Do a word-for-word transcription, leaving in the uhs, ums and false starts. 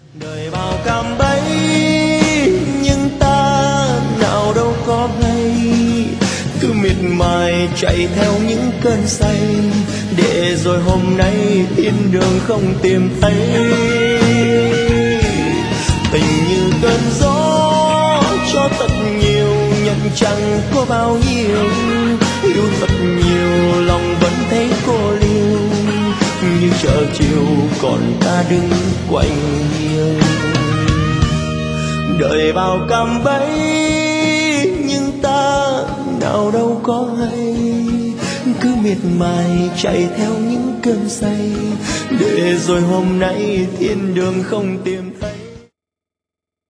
đời bao cạm bẫy nhưng ta nào đâu có hay, cứ miệt mài chạy theo những cơn say, để rồi hôm nay thiên đường không tìm thấy. Tình như cơn gió cho thật nhiều, nhận chẳng có bao nhiêu, yêu thật nhiều lòng vẫn thấy cô liêu, như chợ chiều còn ta đứng quạnh hiu. Đời bao cạm bẫy nhưng ta nào đâu có hay, cứ miệt mài chạy theo những cơn say, để rồi hôm nay thiên đường không tìm thấy.